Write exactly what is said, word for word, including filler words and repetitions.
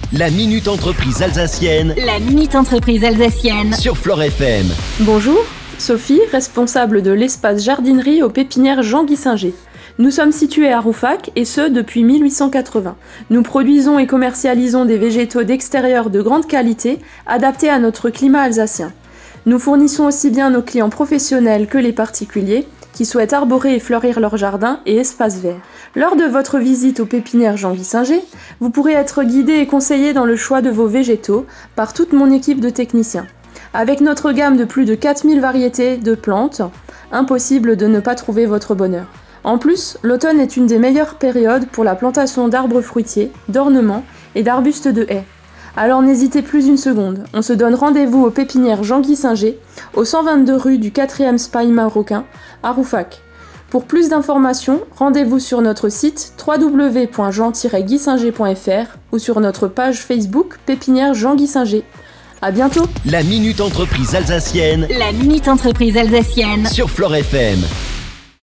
La Minute Entreprise Alsacienne. La Minute Entreprise Alsacienne. Sur Flore F M. Bonjour, Sophie, responsable de l'espace jardinerie aux pépinières Jean-Guy Singer. Nous sommes situés à Rouffach et ce depuis mille huit cent quatre-vingts. Nous produisons et commercialisons des végétaux d'extérieur de grande qualité, adaptés à notre climat alsacien. Nous fournissons aussi bien nos clients professionnels que les particuliers qui souhaitent arborer et fleurir leur jardin et espaces verts. Lors de votre visite aux pépinières Jean-Guy Singer, vous pourrez être guidé et conseillé dans le choix de vos végétaux par toute mon équipe de techniciens. Avec notre gamme de plus de quatre mille variétés de plantes, impossible de ne pas trouver votre bonheur. En plus, l'automne est une des meilleures périodes pour la plantation d'arbres fruitiers, d'ornements et d'arbustes de haies. Alors n'hésitez plus une seconde, on se donne rendez-vous aux pépinières Jean-Guy Singer, au cent vingt-deux rue du quatrième Spahi Marocain, à Rouffach. Pour plus d'informations, rendez-vous sur notre site w w w point jean tiret guy singer point f r ou sur notre page Facebook Pépinière Jean-Guy Singer. À bientôt. La Minute Entreprise Alsacienne. La Minute Entreprise Alsacienne. Sur Flore F M.